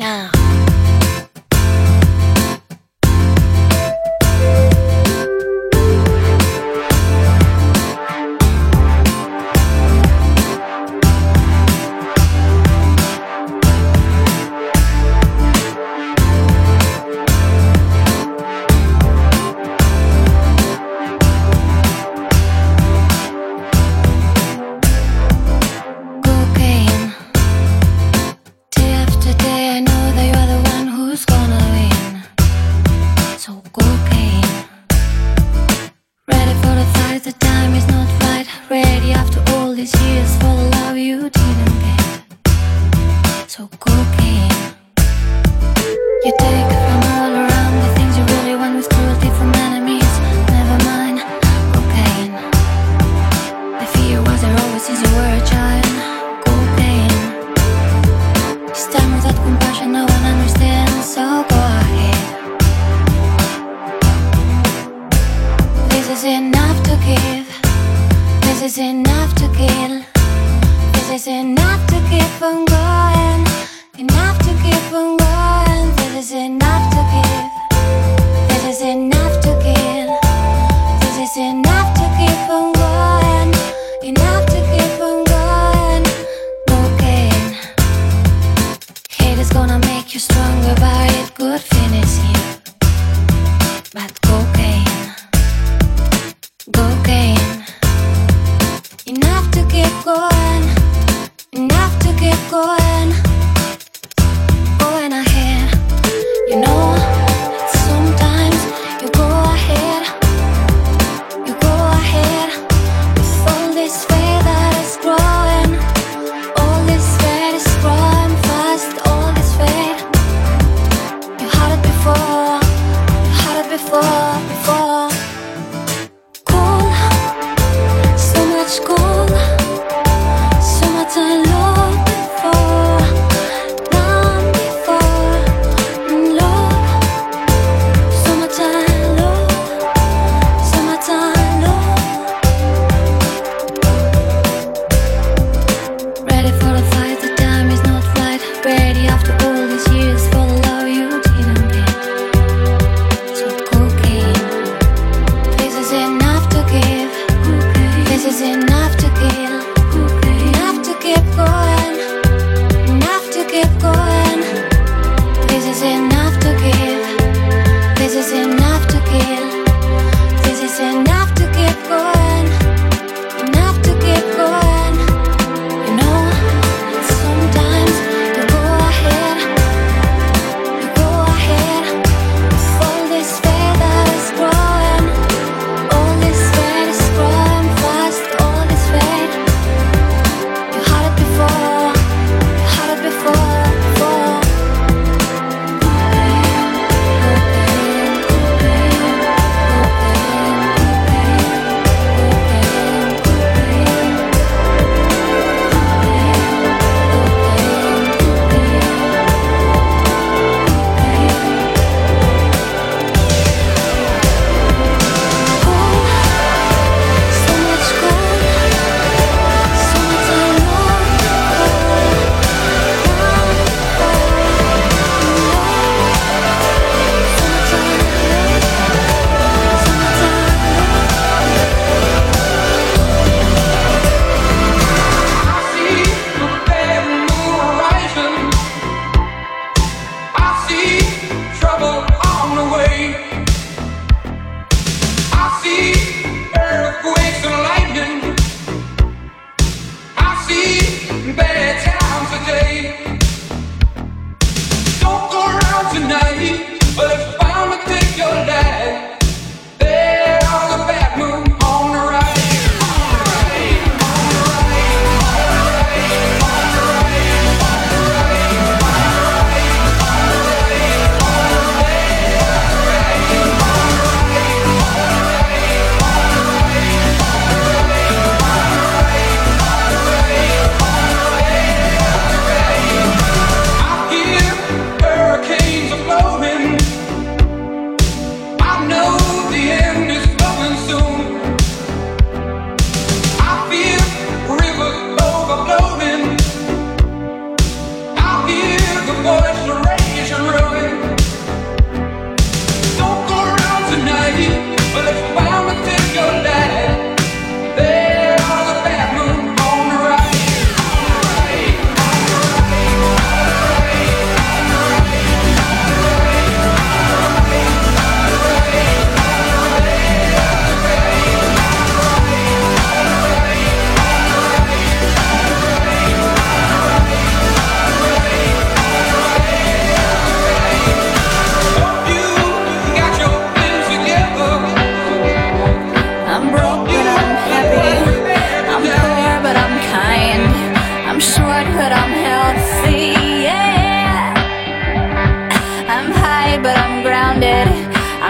now. The time is not right, ready after all these years for the love you didn't get. So cocaine, you take from all around the things you really want with cruelty from enemies. Never mind, cocaine. The fear was there always since you were a child. Cocaine, this time without compassion no one understands. So go ahead. This is enough to give. This is enough to kill. This is enough to keep on going. Enough to keep on going. This is enough to give. This is enough to kill. This is enough to keep on going. Enough to keep on going. Cocaine. Hate is gonna make you stronger, but it could finish you. But cocaine. Cocaine. Enough to keep going. Enough to keep going. Going ahead. You know, sometimes you go ahead. You go ahead with all this fate that is growing. All this fate is growing fast. All this fate.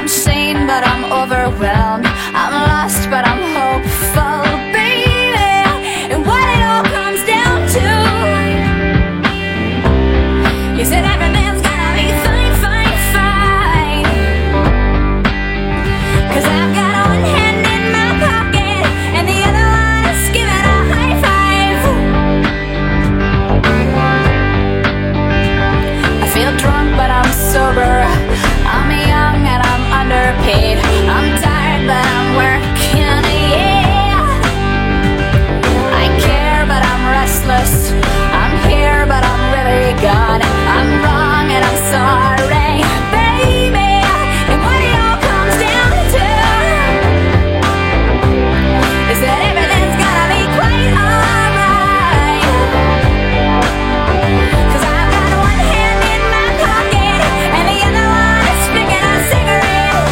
I'm sane, but I'm overwhelmed. I'm lost, but I'm hopeful, baby. And what it all comes down to is that everything's gonna be fine, fine, fine. 'Cause I've got one hand in my pocket and the other one is giving a high five. I feel drunk, but I'm sober. I'm young and I'm underpaid. I'm tired, but I'm working, yeah. I care, but I'm restless. I'm here, but I'm really gone. I'm wrong and I'm sorry, baby. And what it all comes down to is that everything's gonna be quite alright. 'Cause I've got one hand in my pocket and the other one is picking a cigarette.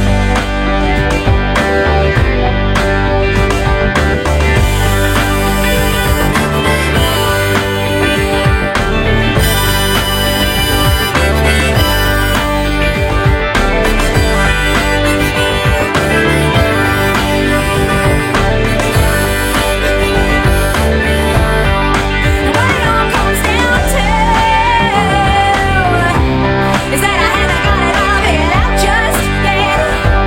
And what it all comes down to is that I haven't got it all figured out just yet.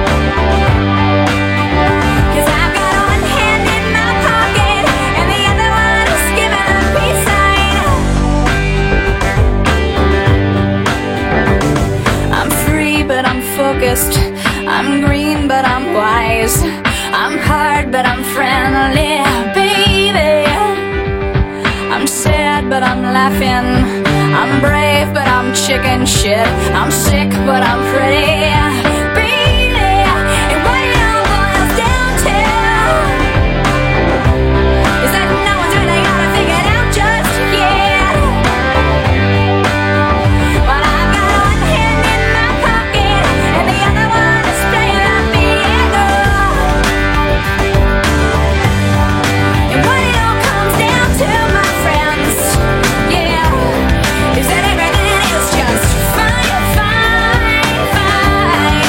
'Cause I've got one hand in my pocket and the other one is giving a peace sign. I'm free, but I'm focused. I'm green, but I'm wise. I'm hard, but I'm friendly, baby. I'm sad, but I'm laughing. I'm brave, but I'm chicken shit. I'm sick, but I'm pretty, baby. And what it all boils down to is that no one's really got it figured out just yet. But I've got one hand in my pocket and the other one is playing the piano. And what it all comes down to, my friends, yeah, is that everything is just fine, fine, fine.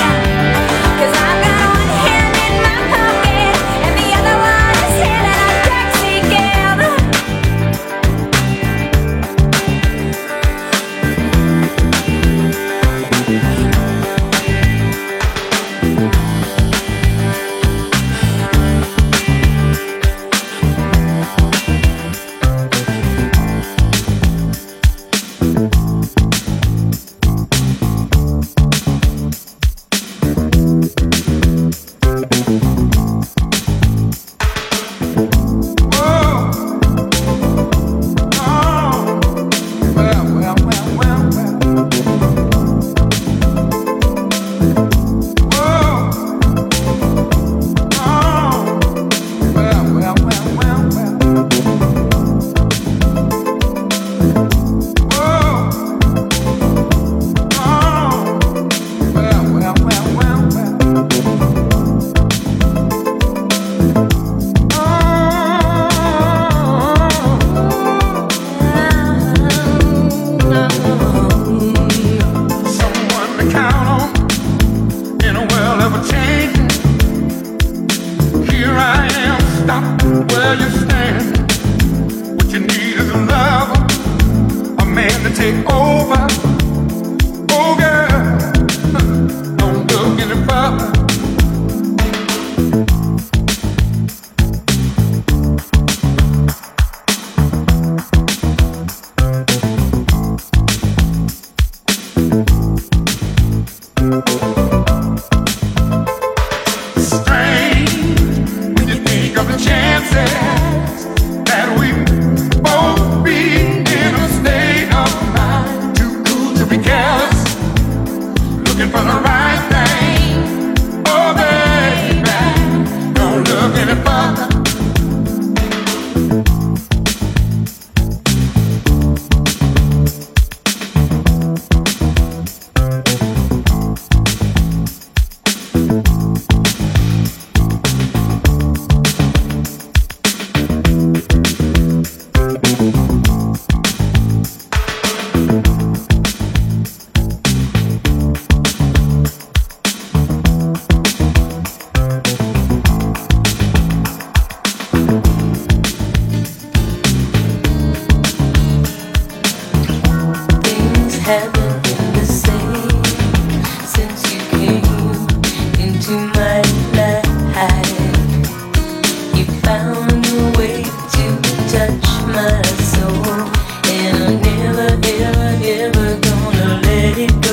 haven't been the same since you came into my life. You found a way to touch my soul, and I'm never, ever, ever gonna let it go.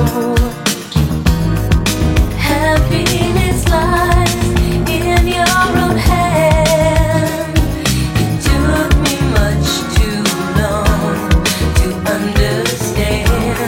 Happiness lies in your own hand. It took me much too long to understand.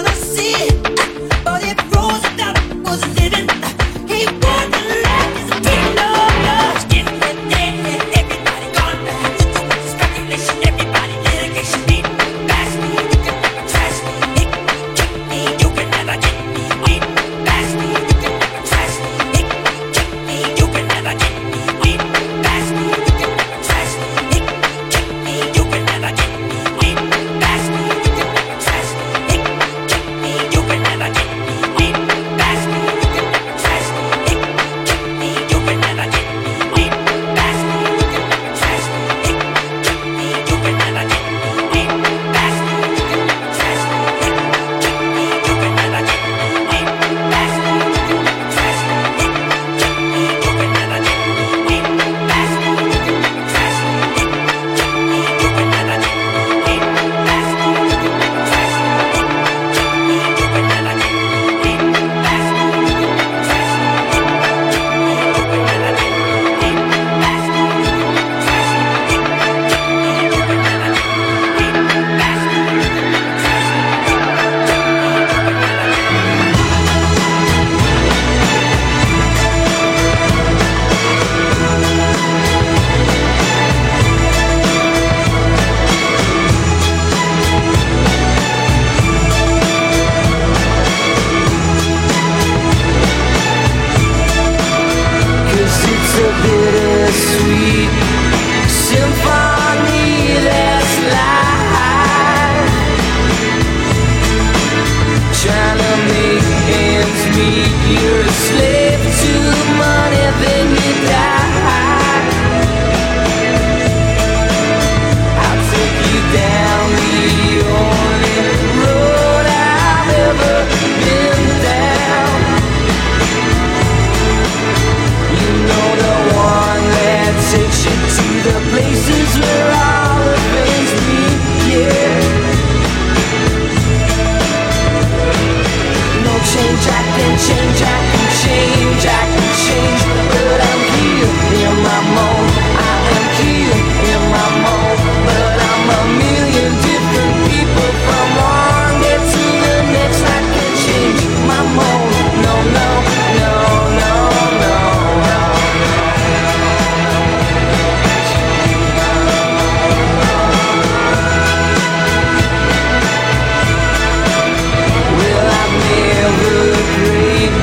Will I never break?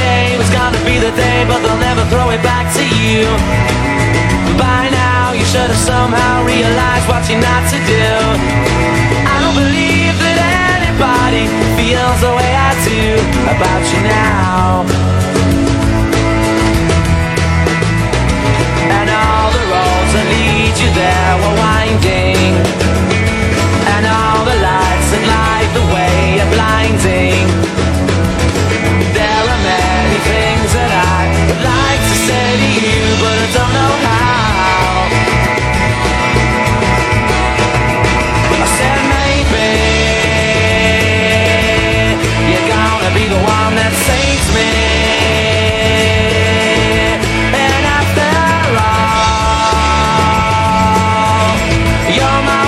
today was gonna be the day, but they'll never throw it back to you. By now you should have somehow realized what you're not to do. I don't believe that anybody feels the way I do about you now. And all the roads that lead you there were winding, and all the lights that light the way are blinding. There are many things that I would like to say to you, but I don't know how. I said maybe you're gonna be the one that saves me. And after all, you're my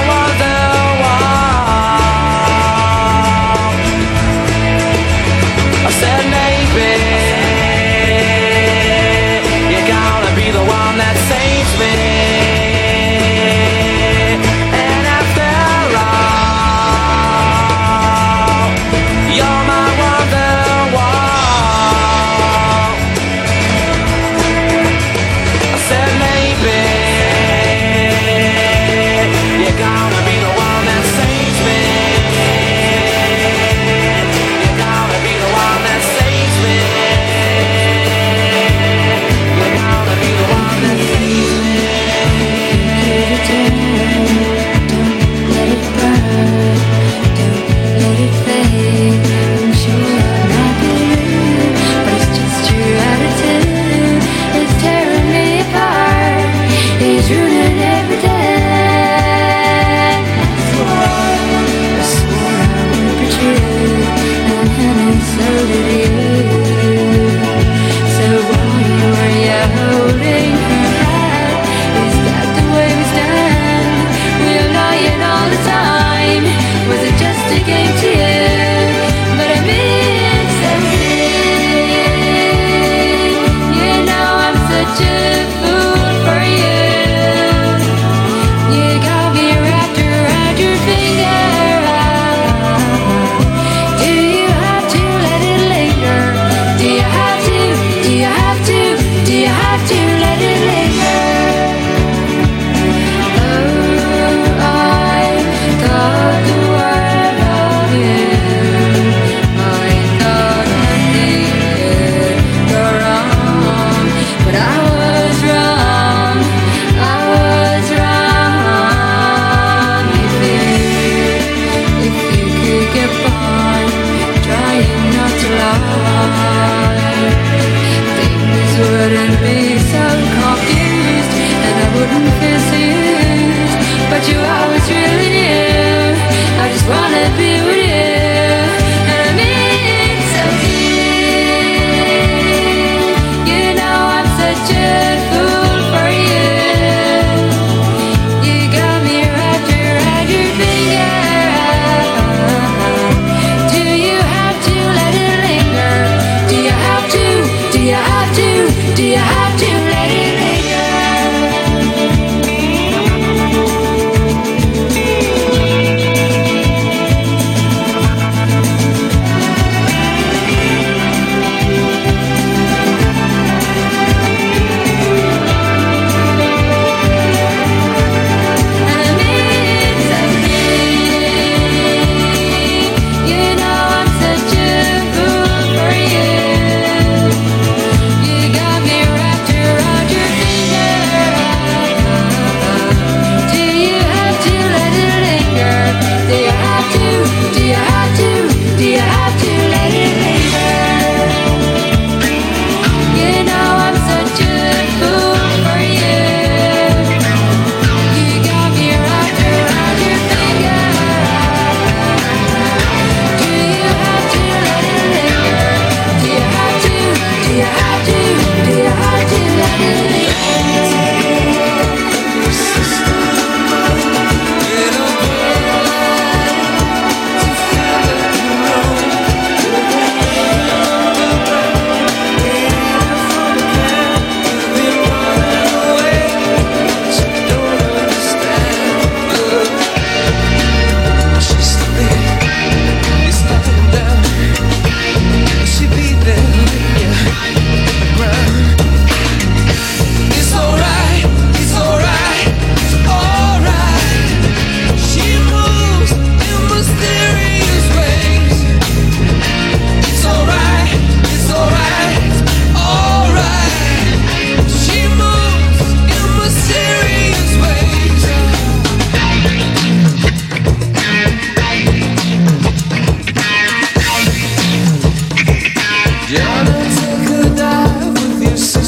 wonderwall. I said maybe you're gonna be the one that saves me. And after all, you're my wonderwall. I said maybe you're gonna be the one that saves me. You're gonna be the one that saves me. You're gonna be the one that saves me. Let it burn, don't let it fade. I'm sure I'm not rude, but it's just your attitude. It's tearing me apart, it's ruining every day. I swore I would be true, and so did you. So why were you holding her hand? Is that the way we stand? We're lying all the time. Was it just a game to you? But I mean something. You know I'm such a fool for you. You got me wrapped around your finger. Do you have to let it linger? Do you have to? Do you have to? Do you have to let it linger? Oh, I thought the world of you. I thought nothing could go wrong, but I was wrong. I was wrong. If you could get by, trying not to lie, things wouldn't be so confused, and I wouldn't feel so used. But you always really knew I just wanna be with you, and I mean something. You know I'm such a fool for you. You got me wrapped around your finger. Do you have to let it linger? Do you have to? Do you have to? Do you have to let it linger? And I mean something. You know I'm such a fool for you. You got me wrapped around your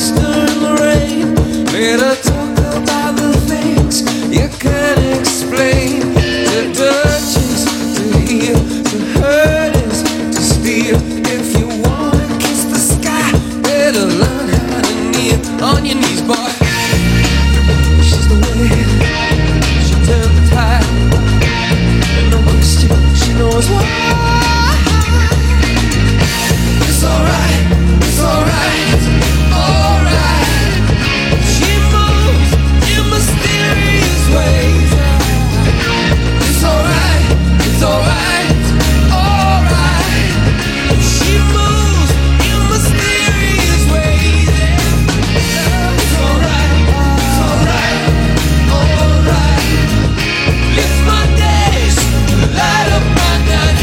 sister in the rain. Let her talk about the things you can't explain. To touch is to heal, to hurt is to steal. If you wanna kiss the sky, better learn how to kneel on your knees, boy. She's the wind, she turns the tide, and no question, she knows why. It's alright, it's alright, alright. She moves in mysterious ways. It's alright, it's alright, alright. She moves in mysterious ways. It's alright, alright. Lift my days, light up my night.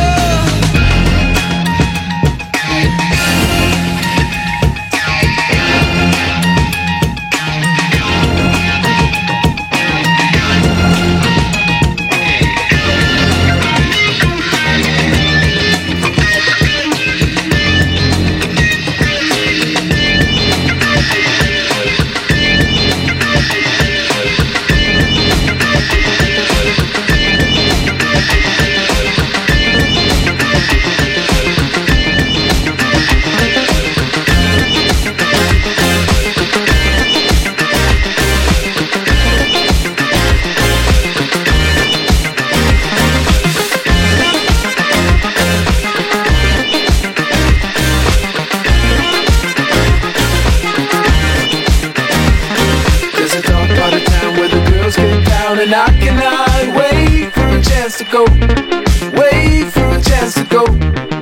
And I cannot wait for a chance to go. Wait for a chance to go.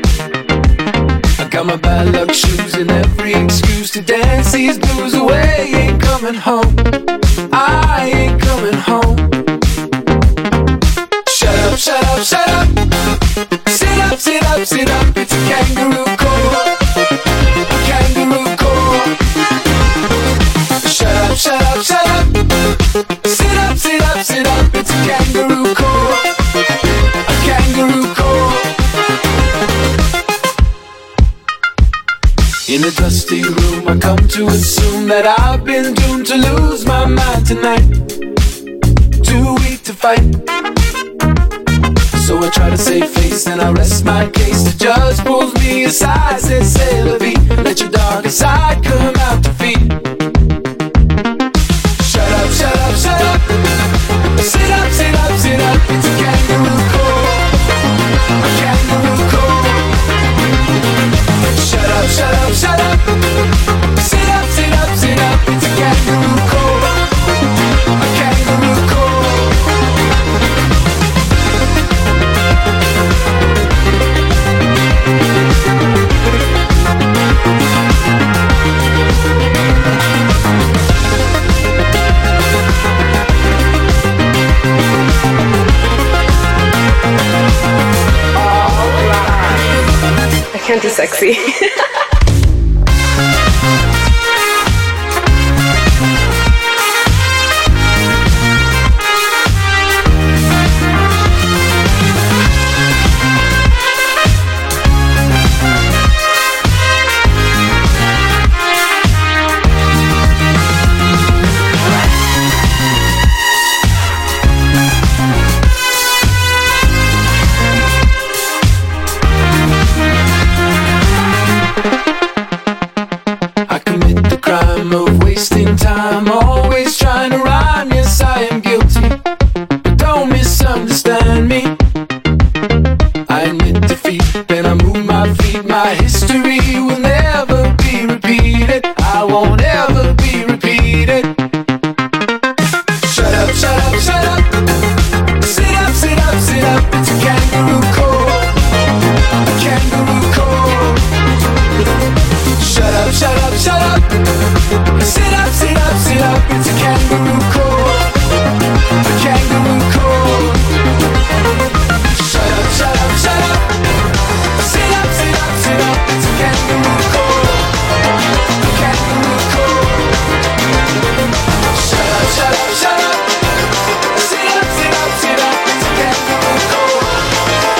I got my bad luck shoes and every excuse to dance these blues away. Ain't coming home, I ain't coming home. Shut up, shut up, shut up. Sit up, sit up, sit up. It's a kangaroo court, a kangaroo court. Shut up, shut up, shut up. Sit up, sit up, sit up. It's a kangaroo court, a kangaroo court. In a dusty room, I come to assume that I've been doomed to lose my mind tonight. Too weak to fight, so I try to save face and I rest my case. The judge pulls me aside, says, "C'est la vie, let your darker side come out to feed." Shut up, shut up, shut up. Sit up, sit up, sit up. It's a kangaroo court, a kangaroo court. Shut up, shut up, shut up. Sit up, sit up, sit up. It's a kangaroo court, a kangaroo court. I can't do sexy.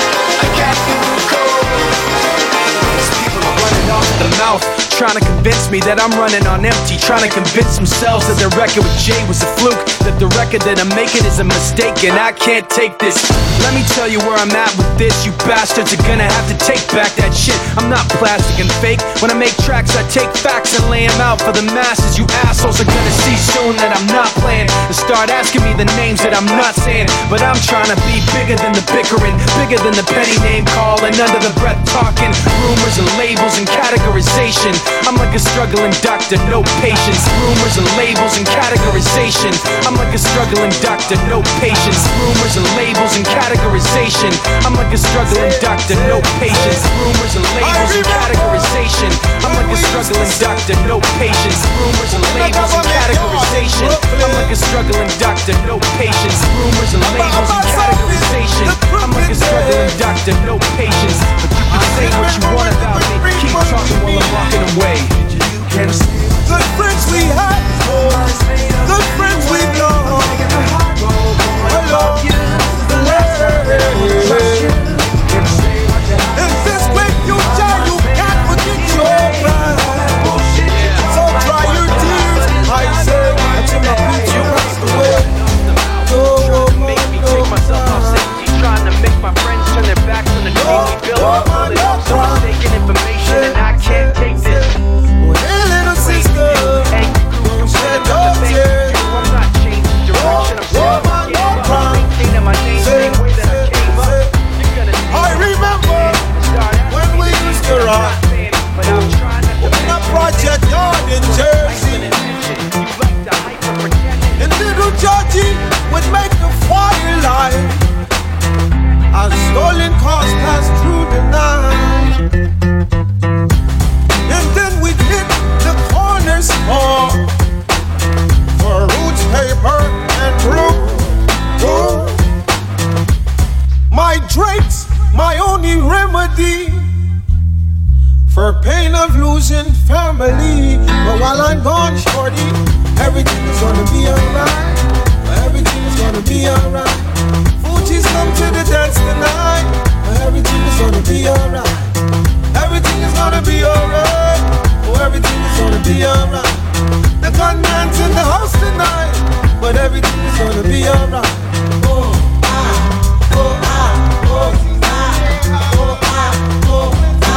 trying to convince me that I'm running on empty, trying to convince themselves that their record with Jay was a fluke, that the record that I'm making is a mistake, and I can't take this. Let me tell you where I'm at with this. You bastards are gonna have to take back that shit. I'm not plastic and fake. When I make tracks, I take facts and lay them out for the masses. You assholes are gonna see soon that I'm not playing, and start asking me the names that I'm not saying. But I'm trying to be bigger than the bickering, bigger than the petty name calling, under the breath talking, rumors and labels and categorization. I'm like a struggling doctor, no patience. Rumors and labels and categorization. I'm like a struggling doctor, no patience. Rumors and labels and categorization. I'm like a struggling doctor, no patience. Rumors and labels and categorization. I'm like a struggling doctor, no patience. Rumors and labels and categorization. I'm like a struggling doctor, no patience. Rumors and labels and categorization. I'm like a struggling doctor, no patience. But you can say what you want about me. Keep talking while I'm walking away. Good friends we had, good friends we know. I love you. In this great future, you can't forget your plan. So dry your tears, I say, until my future runs away. Make me take myself off safety, trying to make my friends turn their backs on the dream we built. All it up, so I'm taking information, and I can't take this. Hey, little sister, don't shed no tears. I'm not changing direction, I'm saying I'm maintaining my name, same way that I came up. You're gonna see I remember when we used to rock in a project yard in Jersey. And little Georgie would make the fire light as stolen cars passed through the night. And then we'd hit the corner store for roots, paper, and brew. My drinks, my only remedy for pain of losing family. But while I'm gone, shorty, everything is gonna be alright. Everything is gonna be alright. Fuji's come to the dance tonight. Everything is gonna be alright. Everything is gonna be alright. Oh, everything is gonna be alright. The gunman's in the house tonight, but everything is gonna be alright. Oh, I, oh, I, oh, I, oh, I, oh,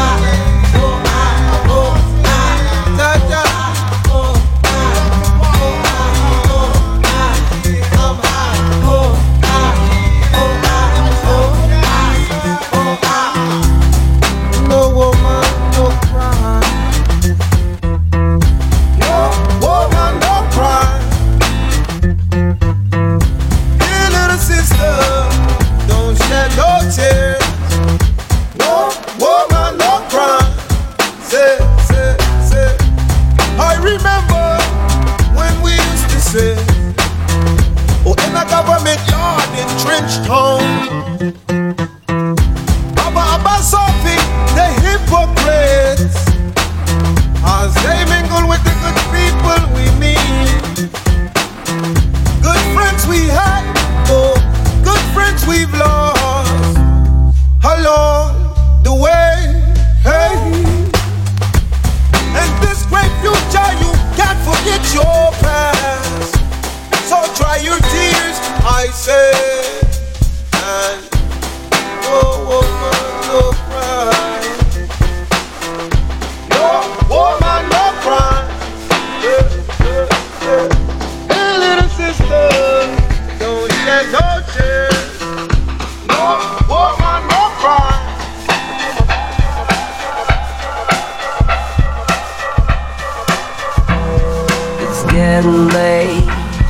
getting late.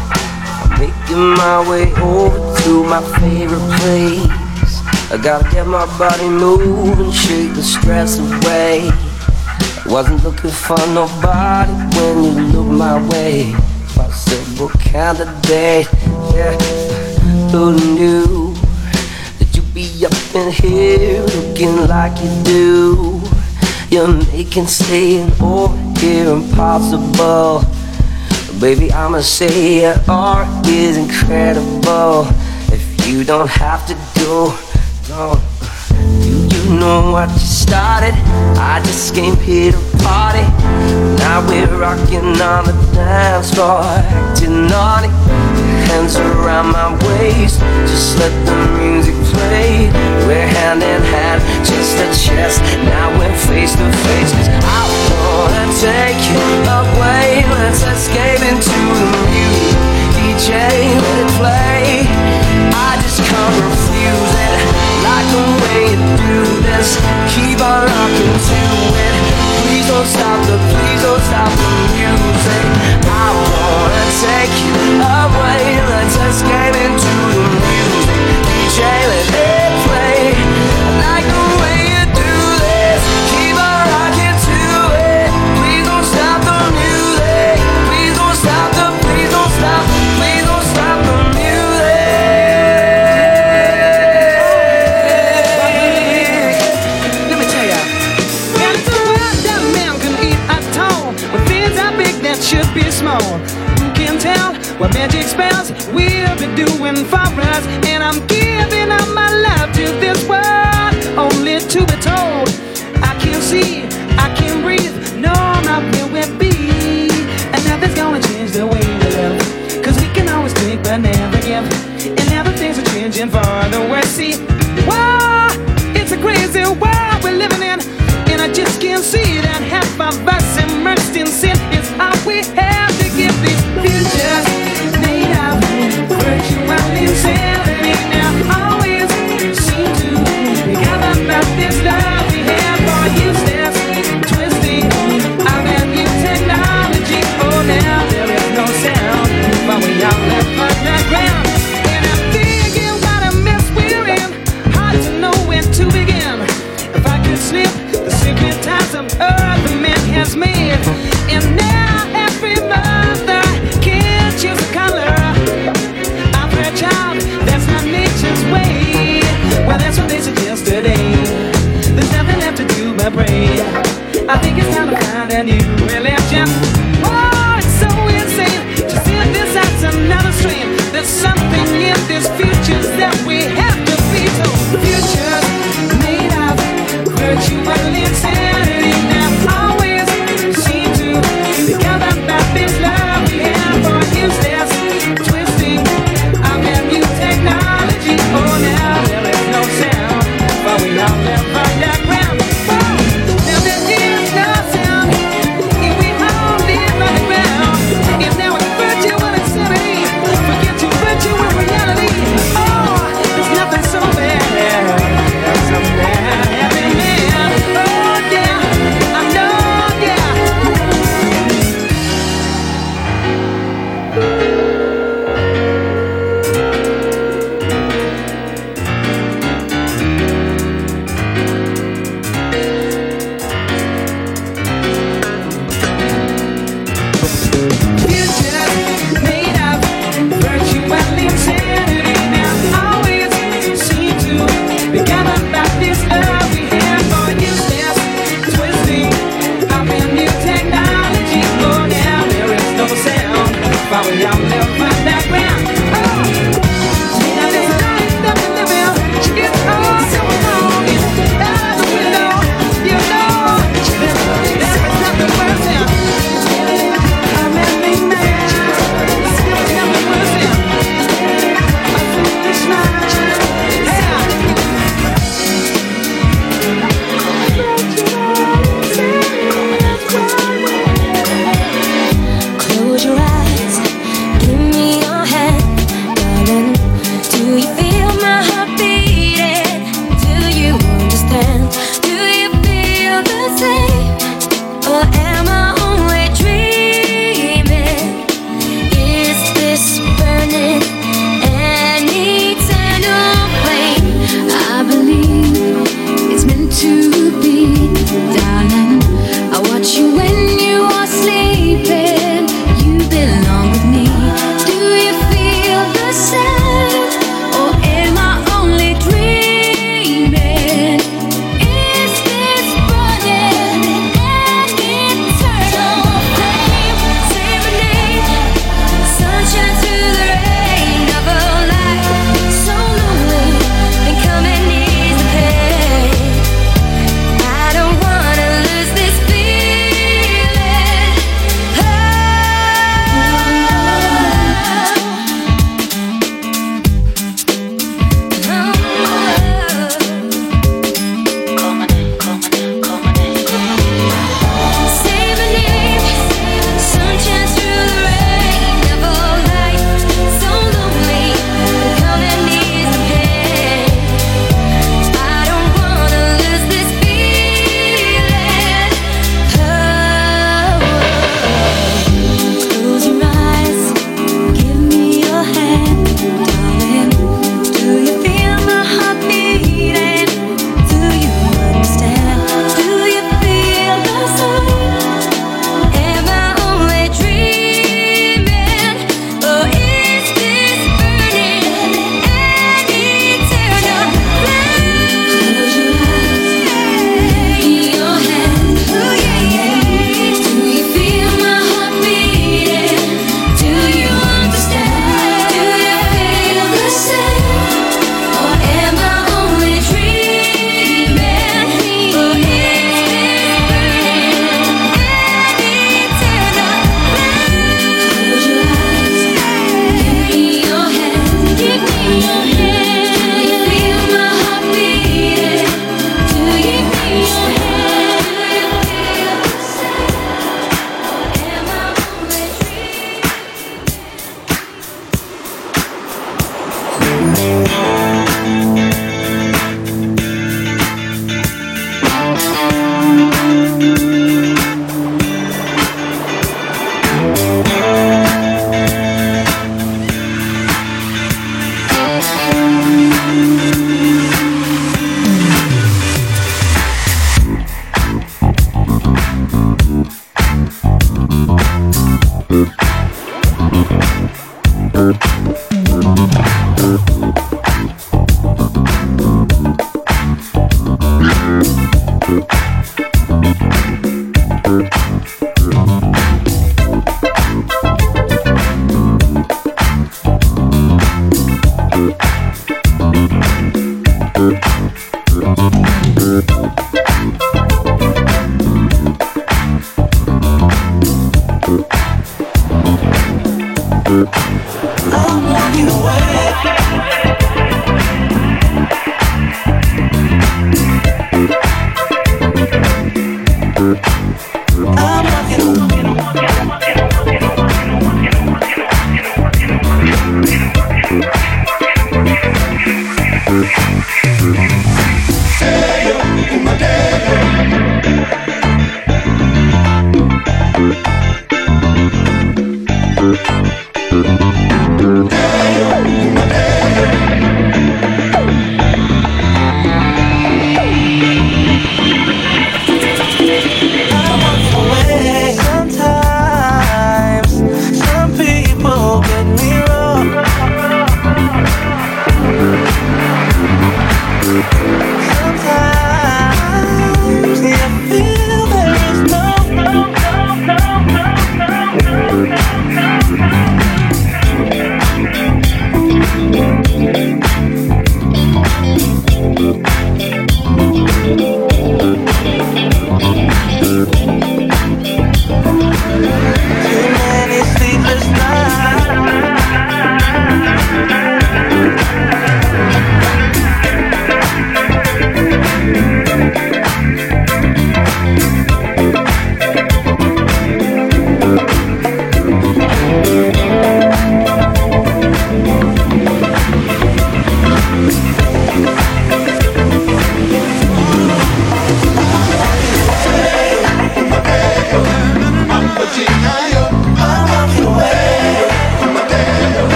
I'm making my way over to my favorite place. I gotta get my body moving, shake the stress away. I wasn't looking for nobody when you looked my way. Possible candidate, yeah. Who knew that you'd be up in here looking like you do? You're making staying over here impossible. Baby, I'ma say your art is incredible. If you don't have to go, no. You know what you started. I just came here to party. Now we're rocking on the dance floor, acting naughty. Hands around my waist, just let the music play. We're hand in hand, chest to chest. Now we're face to face. 'Cause I wanna take you away. Let's escape into the music. DJ, let it play. I just can't refuse it. Like the way you do this. Keep on rocking to it. Please don't stop the music. I wanna take you away. Let's escape into the music. DJ, let it play. I like the way you do this. Keep on rocking to it. Please don't stop the music. Please don't stop the, please don't stop, please don't stop the music. Let me tell ya, there's a world that man can eat at all. When things are big that should be small. You can tell what magic spells will be doing for us. And I'm giving up my love to this world, only to be told I can see, I can breathe, no, I'm not where we'll be. And nothing's gonna change the way we live, 'cause we can always take but never give. And now the things are changing for the worse. See, whoa, it's a crazy world we're living in. And I just can't see that half of us immersed in sin is all we have to give these futures made of virtual insanity. Now always seem to be gathered about this love we have for useless, twisting our that new technology. Oh, now there is no sound, but we all left on the ground. And I'm thinking what a mess we're in. Hard to know where to begin. If I could slip the secret ties of earth the man has made.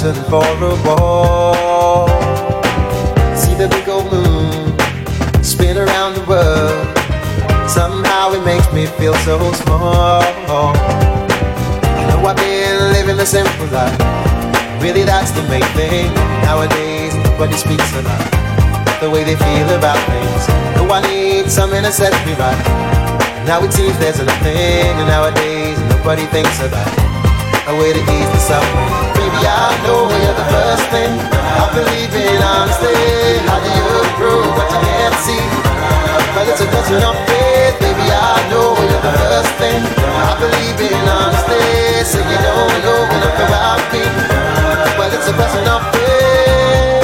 mountain for a walk. See the big old moon spin around the world. Somehow it makes me feel so small. I know I've been living the simple life. Really that's the main thing. Nowadays nobody speaks a lot the way they feel about things. No, I need something to set me right. Now it seems there's nothing, and nowadays nobody thinks about a way to ease the suffering. Baby, I know you're the first thing I believe in honestly. How do you prove what you can't see? But it's a question of faith. Baby, I know you're the first thing I believe in honestly. So you don't know enough about me, but it's a question of faith.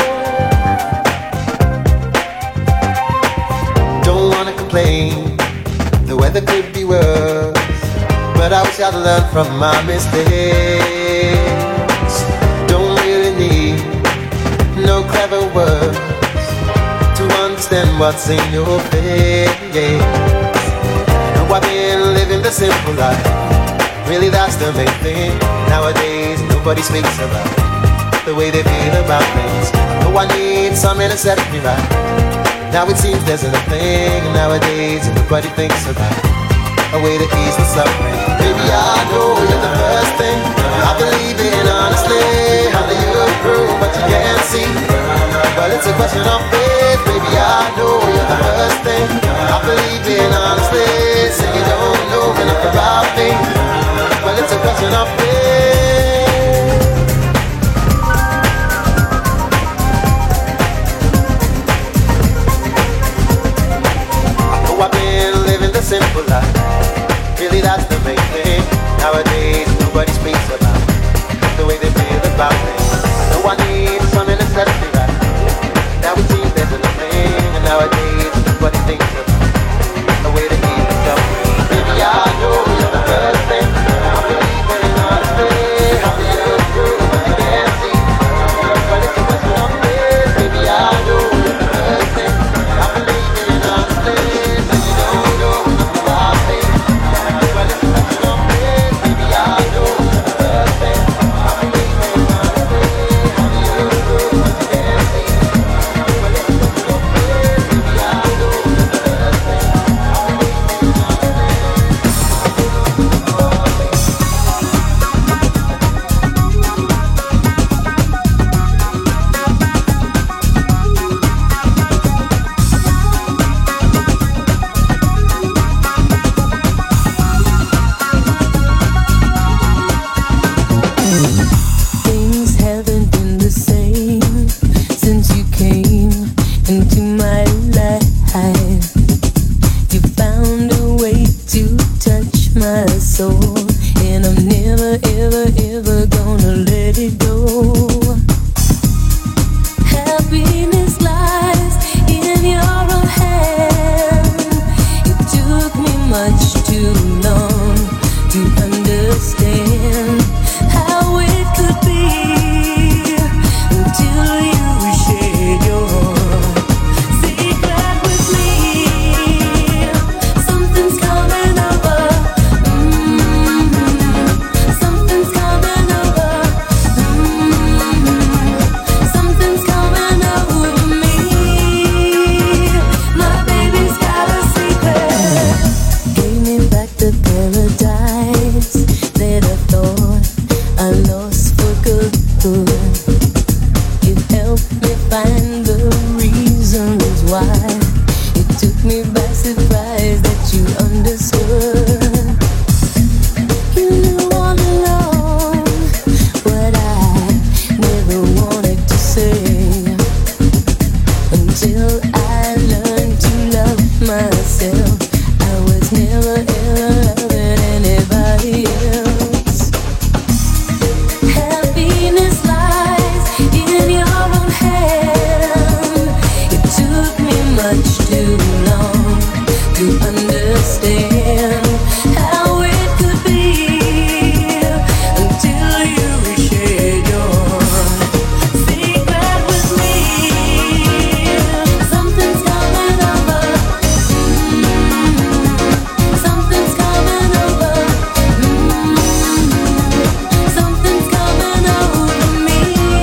Don't wanna complain, the weather could be worse, but I wish I'd learned from my mistakes. Don't really need no clever words to understand what's in your face. No, I've been living the simple life. Really that's the main thing. Nowadays nobody speaks about the way they feel about things. No, I need something to set me right. Now it seems there's nothing, and nowadays everybody thinks about a way to ease the suffering. Baby, I know you're the first thing I believe in honestly. How do you prove what you can't see? Well, it's a question of faith. Baby, I know you're the first thing I believe in honestly. So you don't know enough about me. Well, it's a question of faith. Simple life, really that's the main thing. Nowadays nobody speaks about the way they feel about things. No one needs something to set me right. Now it seems there's nothing, and nowadays nobody thinks about a way to ease the suffering. Baby, I know you're the first thing I believe in honestly. How do you prove what you can't see? But it's a question of faith. Baby, I know you're the first thing I believe in honestly. So you don't know. Something's coming over me.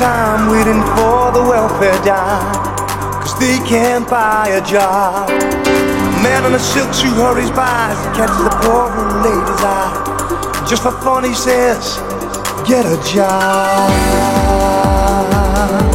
time waiting for the welfare dime, 'cause they can't buy a job. A man in a silk suit hurries by as he catches the poor old lady's eye. Just for fun he says, get a job.